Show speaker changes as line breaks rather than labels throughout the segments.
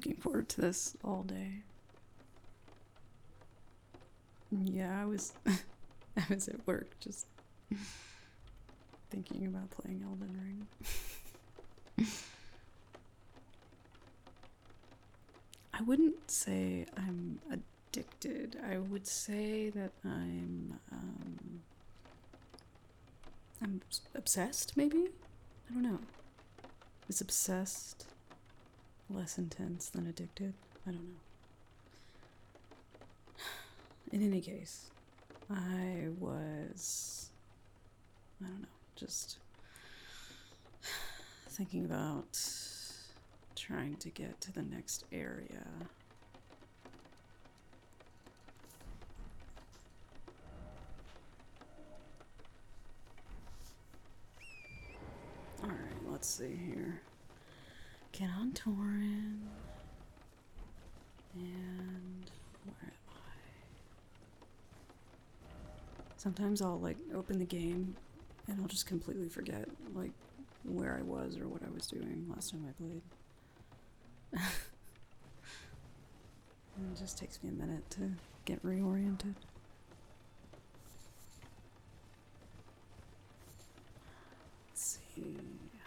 looking forward to this all day. Yeah, I was I was at work just thinking about playing Elden Ring. I wouldn't say I'm addicted. I would say that I'm obsessed, maybe? I don't know. Is obsessed less intense than addicted? I don't know. In any case, I was, I don't know, just thinking about trying to get to the next area. Alright, let's see here. Get on Tauren. And where am I? Sometimes I'll like open the game and I'll just completely forget like where I was or what I was doing last time I played. And it just takes me a minute to get reoriented. Let's see.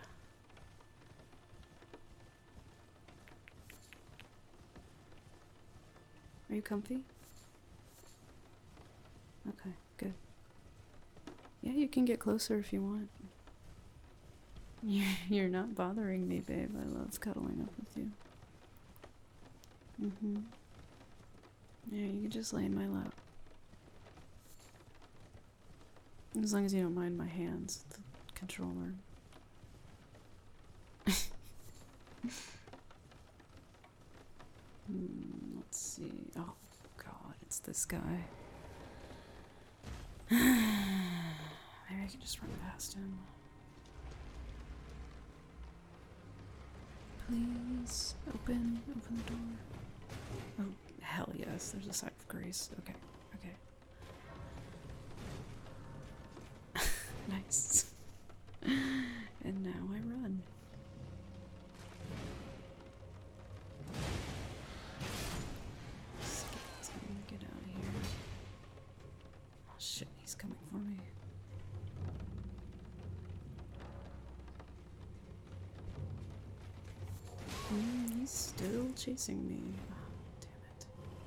Are you comfy? Okay, good. Yeah, you can get closer if you want. You're not bothering me, babe. I love cuddling up with you. Mm-hmm. Yeah, you can just lay in my lap. As long as you don't mind my hands, the controller. Let's see. Oh, God, it's this guy. Maybe I can just run past him. Please, open the door. Oh, hell yes, there's a sign of grace. Okay. Nice. And now I run. Skeleton, get out of here. Oh shit, he's coming for me. He's still chasing me. Oh, damn it.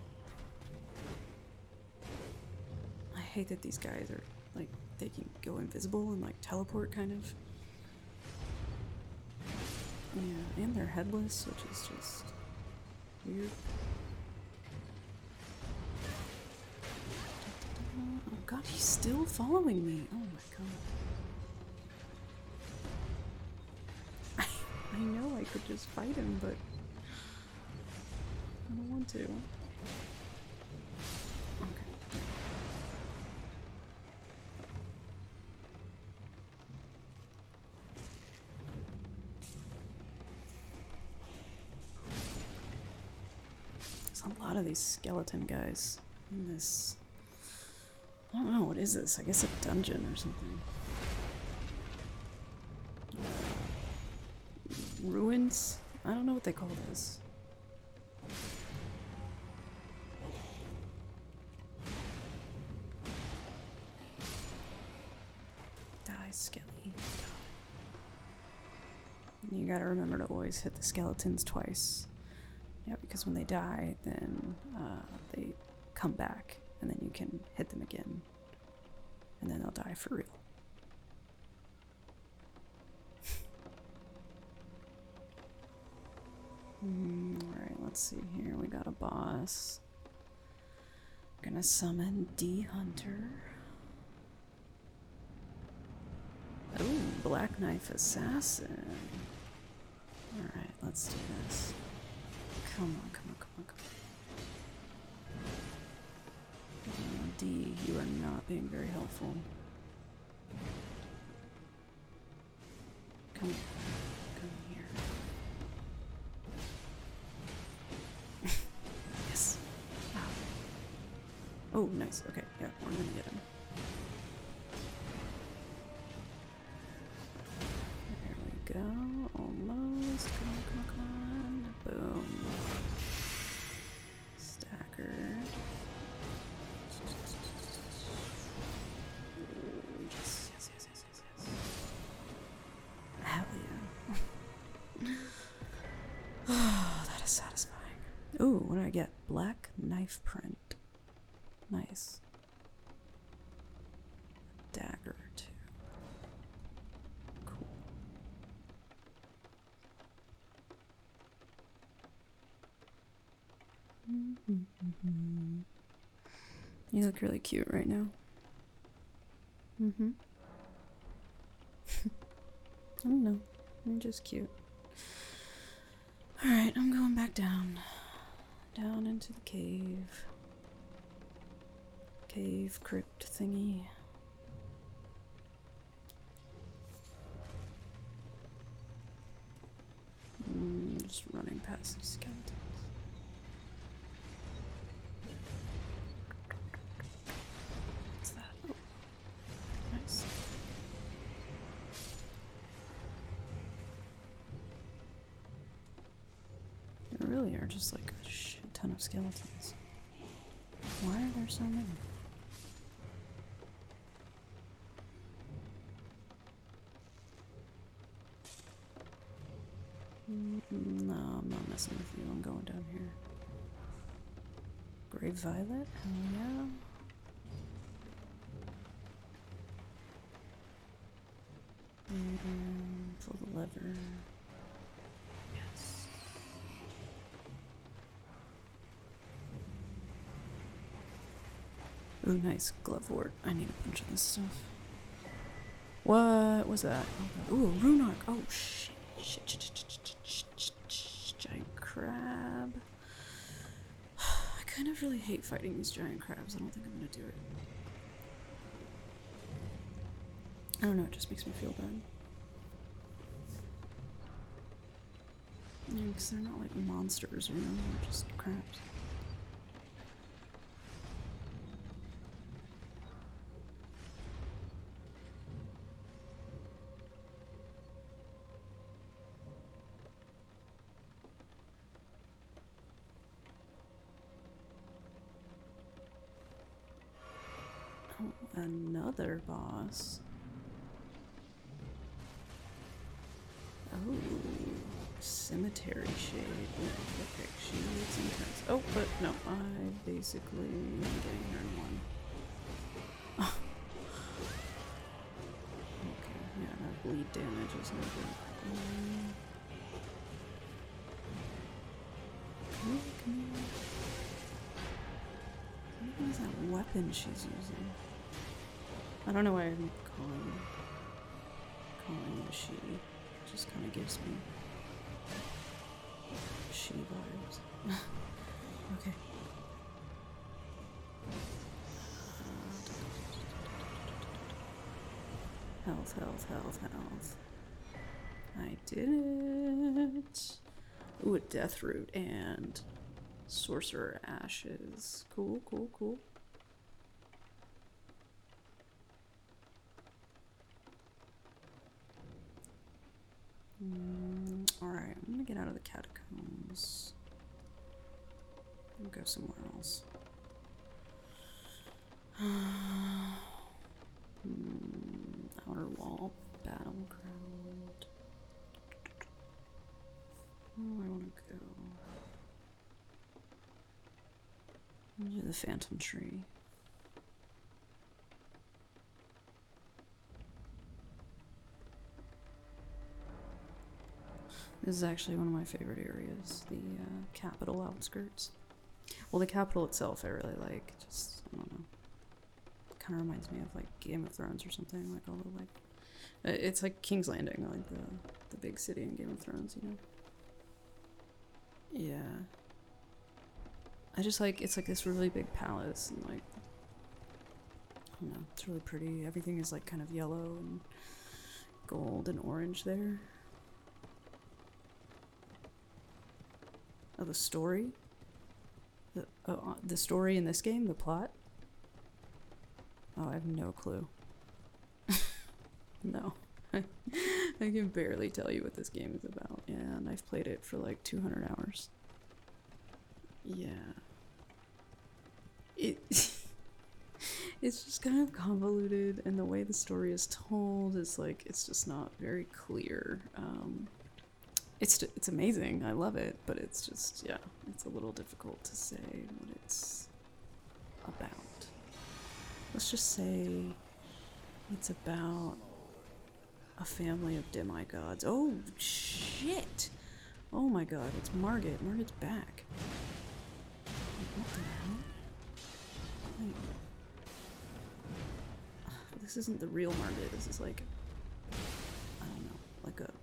I hate that these guys are like, they can go invisible and like teleport kind of. Yeah, and they're headless, which is just weird. Oh god, he's still following me. Oh my god. I know I could just fight him, but I don't want to. A lot of these skeleton guys in this. I don't know, what is this? I guess a dungeon or something. Ruins? I don't know what they call this. Die, Skelly. You gotta remember to always hit the skeletons twice. Yeah, because when they die, then they come back, and then you can hit them again, and then they'll die for real. Alright, let's see here. We got a boss. We're gonna summon D Hunter. Oh, Black Knife Assassin. Alright, let's do this. Come on. D, you are not being very helpful. Come here. Yes. Oh, nice. Okay, yeah, we're gonna get him. There we go. Almost. Come on. Boom. Ooh, what did I get? Black knife print. Nice. Dagger, too. Cool. You look really cute right now. I don't know. You're just cute. Alright, I'm going back down. Down into the cave. Cave crypt thingy. Just running past these skeletons. What's that? Oh, nice. There really are just like a shit ton of skeletons. Why are there so many? No, I'm not messing with you. I'm going down here. Grey Violet? Hell yeah. Pull the lever. Yes. Ooh, nice glovewort. I need a bunch of this stuff. What was that? Ooh, rune arc. Oh, shit. Giant crab. I kind of really hate fighting these giant crabs. I don't think I'm gonna do it. I don't know, it just makes me feel bad. Yeah, because they're not like monsters, you know, they're just crabs. Oh, another boss. Oh, cemetery shade. Okay, she's intense. Oh, but no, I basically am getting her in one. Oh. Okay, yeah, that bleed damage is no good. Come here. What is that weapon she's using? I don't know why I'm calling it a she. It just kind of gives me she vibes. Okay. Health, health, health, health. I did it. Ooh, a death root and sorcerer ashes. Cool, cool, cool. Alright, I'm gonna get out of the catacombs. I'm gonna go somewhere else. Outer wall, battleground. Where do I want to go? Do the phantom tree. This is actually one of my favorite areas, the capital outskirts. Well, the capital itself I really like. Just, I don't know. It kind of reminds me of like Game of Thrones or something. Like all the like, it's like King's Landing, like the big city in Game of Thrones, you know. Yeah. I just like, it's like this really big palace and like, I don't know, it's really pretty. Everything is like kind of yellow and gold and orange there. Oh, the story? The story in this game? The plot? Oh, I have no clue. No. I can barely tell you what this game is about. Yeah, and I've played it for like 200 hours. Yeah. It's just kind of convoluted, and the way the story is told is like, it's just not very clear. It's amazing. I love it, but it's just, yeah, it's a little difficult to say what it's about. Let's just say it's about a family of demigods. Oh, shit! Oh my god, it's Margit. Margit's back. What the hell? Wait. This isn't the real Margit. This is like, I don't know, like a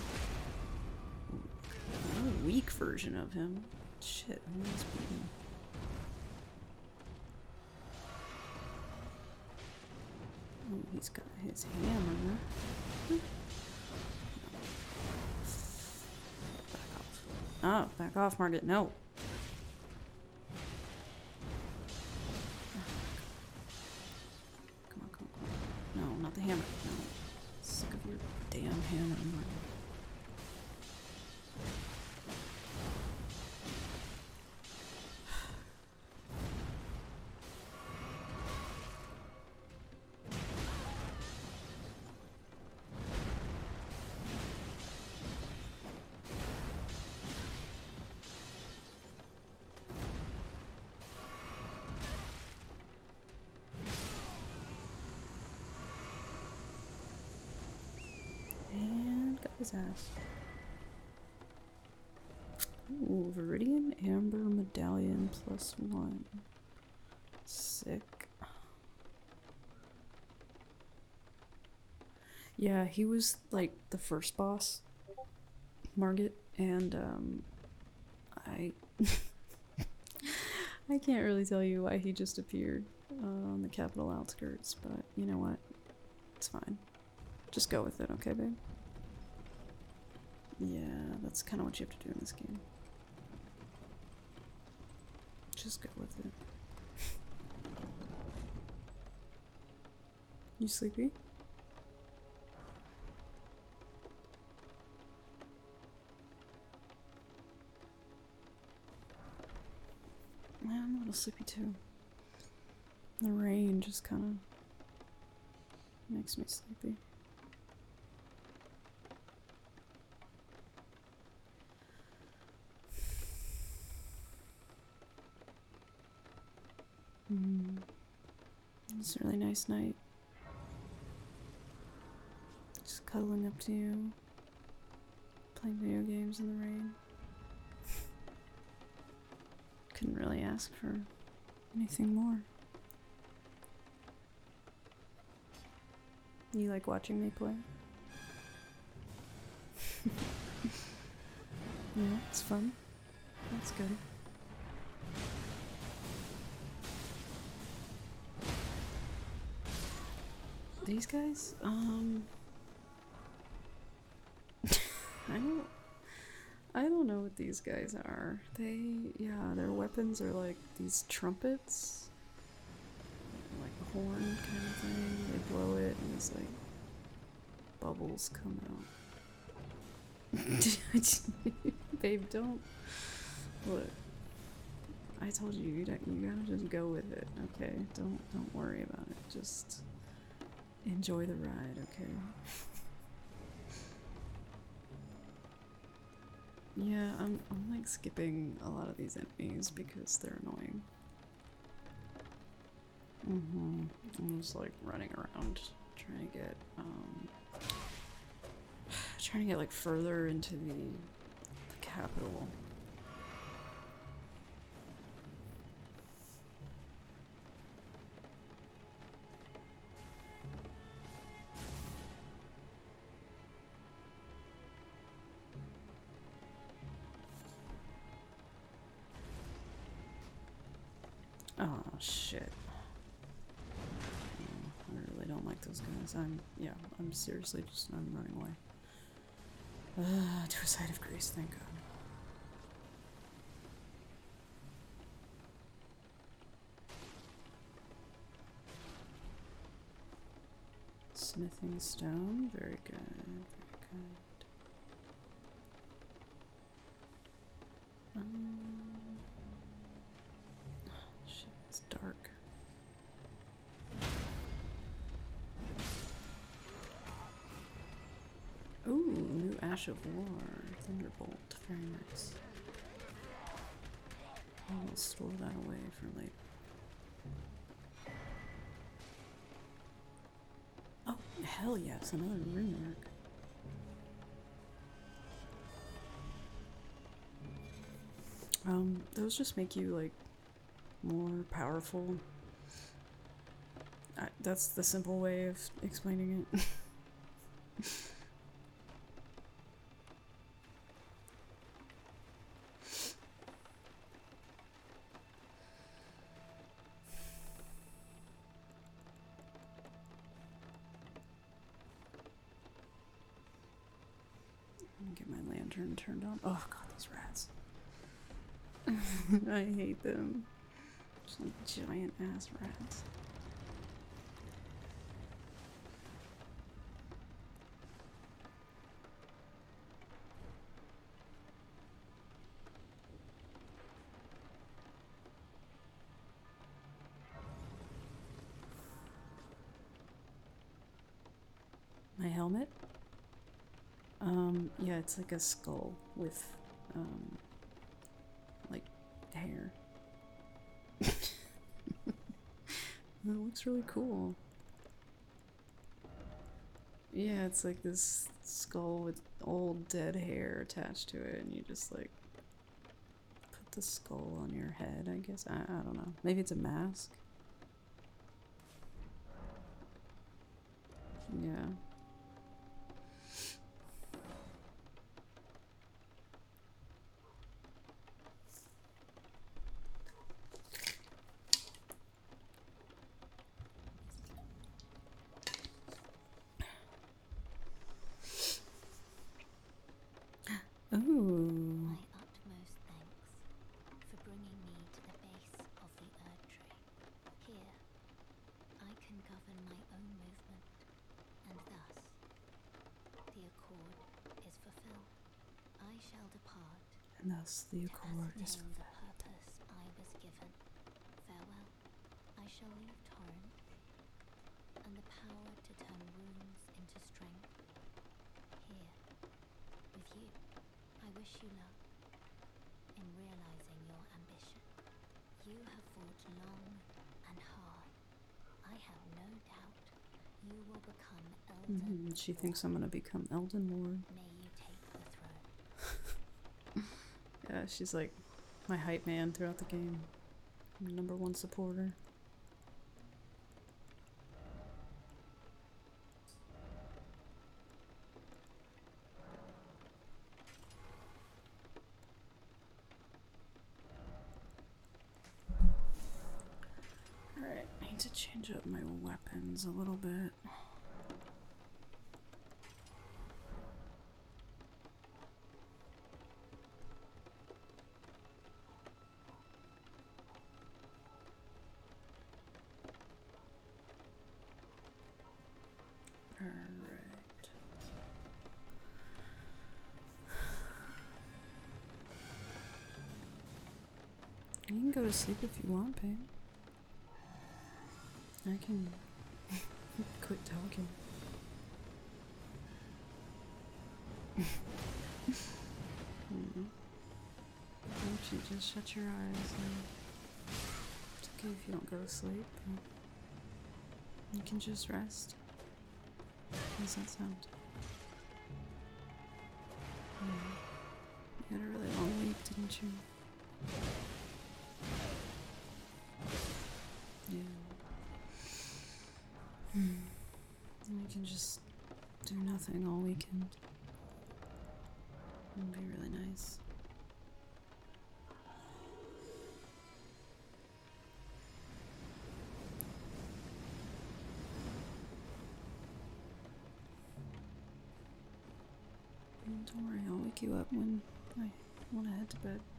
weak version of him. Shit, who is beating? Oh, he's got his hammer. Back off. Oh, back off, Margit. No. Come on, come on, come on. No, not the hammer. No. Sick of your damn hammer, Margit. And got his ass. Ooh, Viridian Amber Medallion +1. Sick. Yeah, he was like the first boss, Margit, and I I can't really tell you why he just appeared on the capital outskirts, but you know what? It's fine. Just go with it, okay, babe? Yeah, that's kind of what you have to do in this game. Just go with it. You sleepy? I'm a little sleepy too. The rain just kind of makes me sleepy. It's a really nice night. Just cuddling up to you, playing video games in the rain. Couldn't really ask for anything more. You like watching me play? Yeah, it's fun. That's good. These guys? I don't know what these guys are. Yeah, their weapons are like these trumpets. Like a horn kind of thing. They blow it and it's like bubbles come out. Babe, don't. Look. I told you, you gotta just go with it, okay? Don't worry about it. Just enjoy the ride, okay? Yeah, I'm like skipping a lot of these enemies because they're annoying. I'm just like running around trying to get like further into the capital. Oh shit. I really don't like those guys. I'm seriously I'm running away. To a side of grace, thank God. Smithing stone, very good, very good. Shit, it's dark. Ooh, new Ash of War. Thunderbolt, very nice. I'll store that away for later. Oh, hell yes, another rune mark. Those just make you, like, more powerful. That's the simple way of explaining it. Get my lantern turned on. Oh god, these rats. I hate them. Just like giant ass rats. My helmet? Yeah, it's like a skull with, like, hair. It looks really cool. Yeah, it's like this skull with old dead hair attached to it, and you just, like, put the skull on your head, I guess. I don't know. Maybe it's a mask? Yeah. Ooh.
My utmost thanks for bringing me to the base of the Erd Tree. Here, I can govern my own movement, and thus, the accord is fulfilled. I shall depart
And thus the
to
accord is
ascertain the
fulfilled.
purpose I was given. Farewell. I shall leave Torrent, and the power to turn runes into strength. Here, with you. I wish you luck in realizing your ambition. You have fought long and hard. I have no doubt you will become Elden.
She thinks I'm gonna become Elden Lord.
May you take the throne.
Yeah, she's like my hype man throughout the game. I'm the #1 supporter. Alright, I need to change up my weapons a little bit. Alright. You can go to sleep if you want, babe. I can quit talking. Why don't you just shut your eyes and it's okay if you don't go to sleep. You can just rest. How does that sound? You had a really long week, didn't you? Yeah. And you can just do nothing all weekend. It'd be really nice. Don't worry, I'll wake you up when I want to head to bed.